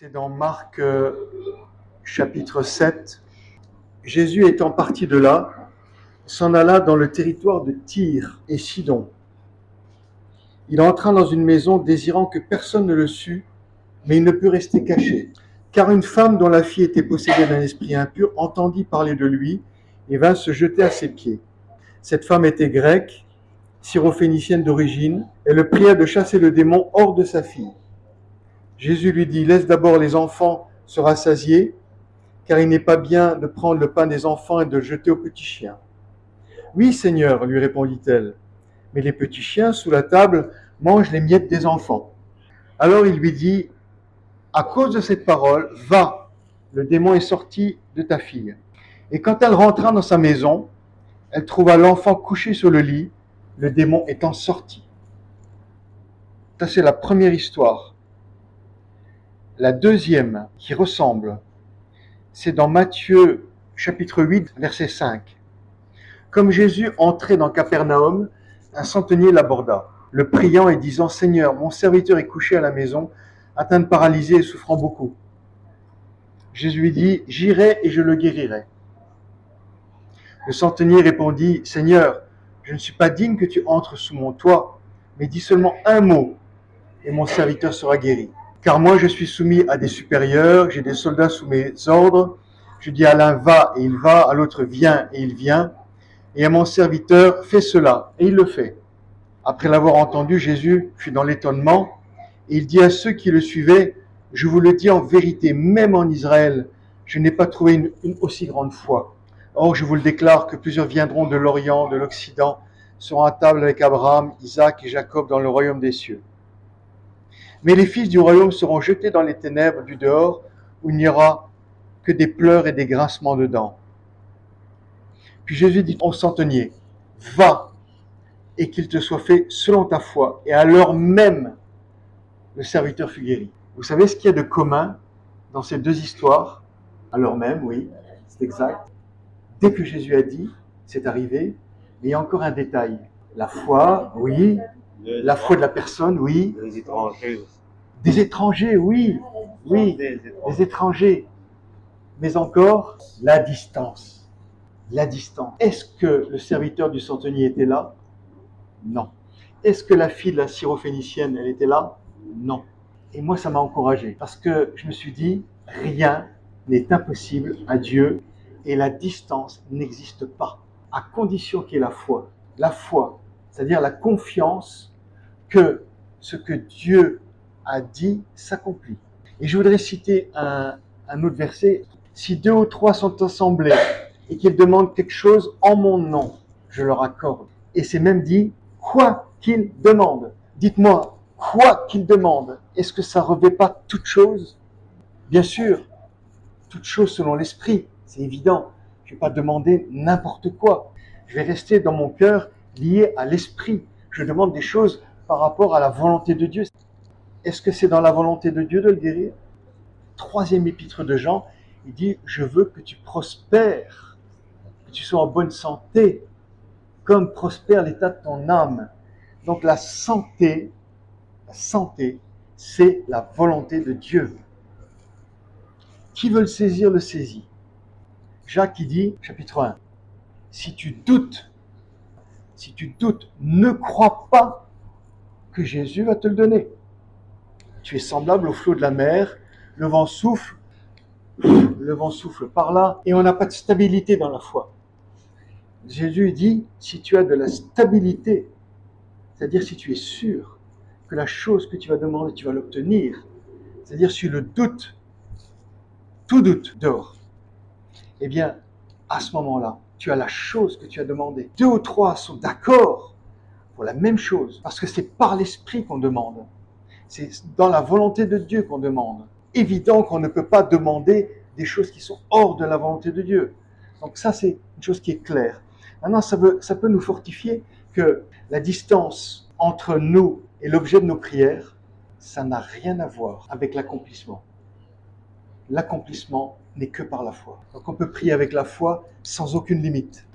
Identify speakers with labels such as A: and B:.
A: C'est dans Marc chapitre 7. Jésus étant parti de là, s'en alla dans le territoire de Tyr et Sidon. Il entra dans une maison désirant que personne ne le sût, mais il ne put rester caché. Car une femme dont la fille était possédée d'un esprit impur entendit parler de lui et vint se jeter à ses pieds. Cette femme était grecque, syrophénicienne d'origine. Elle le pria de chasser le démon hors de sa fille. Jésus lui dit, laisse d'abord les enfants se rassasier, car il n'est pas bien de prendre le pain des enfants et de le jeter aux petits chiens. Oui, Seigneur, lui répondit-elle, mais les petits chiens sous la table mangent les miettes des enfants. Alors il lui dit, à cause de cette parole, va, le démon est sorti de ta fille. Et quand elle rentra dans sa maison, elle trouva l'enfant couché sur le lit, le démon étant sorti. Ça, c'est la première histoire. La deuxième, qui ressemble, c'est dans Matthieu chapitre 8, verset 5. Comme Jésus entrait dans Capernaum, un centenier l'aborda, le priant et disant, Seigneur, mon serviteur est couché à la maison, atteint de paralysie et souffrant beaucoup. Jésus lui dit, j'irai et je le guérirai. Le centenier répondit, Seigneur, je ne suis pas digne que tu entres sous mon toit, mais dis seulement un mot et mon serviteur sera guéri. Car moi je suis soumis à des supérieurs, j'ai des soldats sous mes ordres. Je dis à l'un va et il va, à l'autre viens et il vient, et à mon serviteur fais cela et il le fait. Après l'avoir entendu, Jésus fut dans l'étonnement et il dit à ceux qui le suivaient, je vous le dis en vérité, même en Israël, je n'ai pas trouvé une aussi grande foi. Or je vous le déclare que plusieurs viendront de l'Orient, de l'Occident, seront à table avec Abraham, Isaac et Jacob dans le royaume des cieux. Mais les fils du royaume seront jetés dans les ténèbres du dehors, où il n'y aura que des pleurs et des grincements de dents. Puis Jésus dit au centenier, va, et qu'il te soit fait selon ta foi. Et à l'heure même, le serviteur fut guéri. Vous savez ce qu'il y a de commun dans ces deux histoires? À l'heure même, oui, c'est exact. Dès que Jésus a dit, c'est arrivé, mais il y a encore un détail. La foi, oui. La foi de la personne, oui.
B: Des étrangers.
A: Des étrangers, oui. Oui, des étrangers. Mais encore, la distance. La distance. Est-ce que le serviteur du centenier était là? Non. Est-ce que la fille de la syrophénicienne, elle était là? Non. Et moi, ça m'a encouragé. Parce que je me suis dit, rien n'est impossible à Dieu et la distance n'existe pas. À condition qu'il y ait la foi. La foi, c'est-à-dire la confiance que ce que Dieu a dit s'accomplit. Et je voudrais citer un autre verset. Si 2 ou 3 sont assemblés et qu'ils demandent quelque chose en mon nom, je leur accorde. Et c'est même dit, quoi qu'ils demandent. Dites-moi, quoi qu'ils demandent, est-ce que ça ne revêt pas toute chose? Bien sûr, toute chose selon l'esprit, c'est évident. Je ne vais pas demander n'importe quoi. Je vais rester dans mon cœur lié à l'esprit. Je demande des choses par rapport à la volonté de Dieu. Est-ce que c'est dans la volonté de Dieu de le guérir? 3e épître de Jean, il dit, je veux que tu prospères, que tu sois en bonne santé, comme prospère l'état de ton âme. Donc la santé, c'est la volonté de Dieu. Qui veut le saisir, le saisit. Jacques qui dit, chapitre 1, si tu doutes, ne crois pas que Jésus va te le donner. Tu es semblable au flot de la mer, le vent souffle par là, et on n'a pas de stabilité dans la foi. Jésus dit, si tu as de la stabilité, c'est-à-dire si tu es sûr que la chose que tu vas demander, tu vas l'obtenir, c'est-à-dire si le doute, tout doute dehors, eh bien, à ce moment-là, tu as la chose que tu as demandé. 2 ou 3 sont d'accord pour la même chose, parce que c'est par l'esprit qu'on demande. C'est dans la volonté de Dieu qu'on demande. Évident qu'on ne peut pas demander des choses qui sont hors de la volonté de Dieu. Donc ça, c'est une chose qui est claire. Maintenant, ça peut nous fortifier que la distance entre nous et l'objet de nos prières, ça n'a rien à voir avec l'accomplissement. L'accomplissement n'est que par la foi. Donc on peut prier avec la foi sans aucune limite.